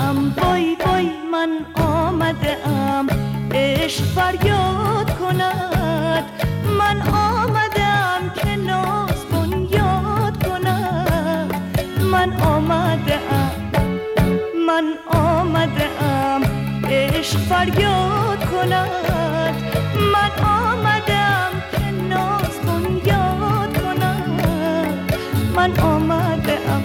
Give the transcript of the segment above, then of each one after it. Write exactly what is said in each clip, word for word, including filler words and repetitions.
ام وای وای من آمده ام عشق فریاد کند من آمده ام که ناز بنیاد کند من آمده ام من آمده ام عشق فریاد کند من آمده ام که ناز بنیاد کند من آمده ام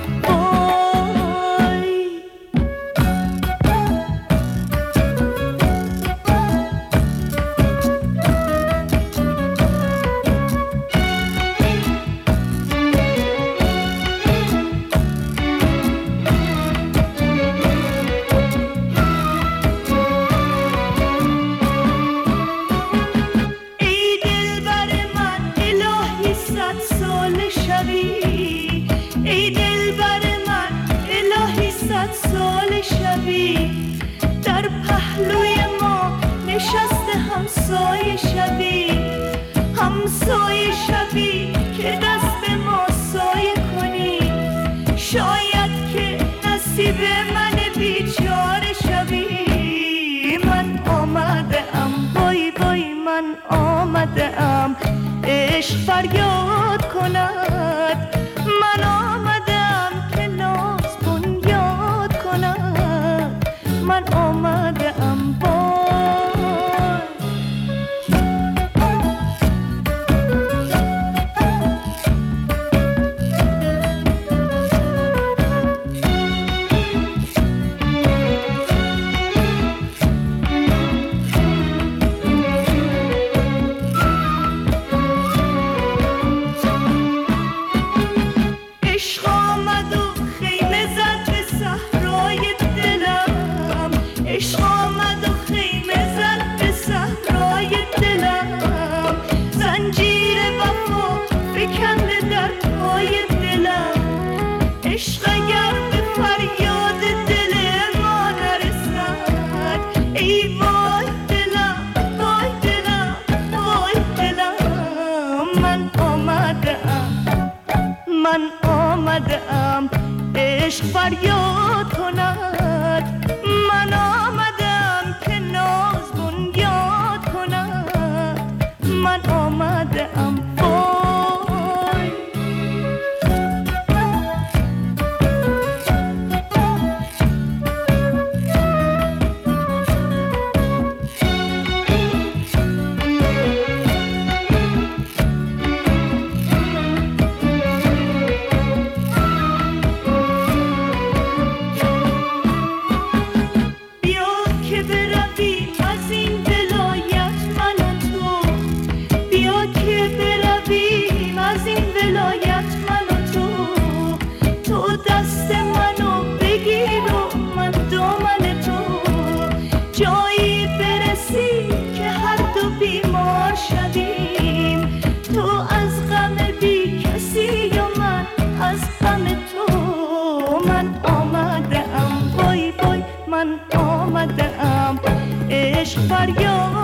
در پهلوی ما نشسته همسایه شبی همسایه شبی که دست ما سایه کنی شاید که نصیب من بیچاره شبی من آمده ام وای وای من آمده ام عشق فریاد کند من آمده ام که ناز بنیاد کند من آمده ام من آمده ام عشق فریاد کند من آمده ام که ناز بنیاد کند من آمده ام من آمده ام عشق فریاد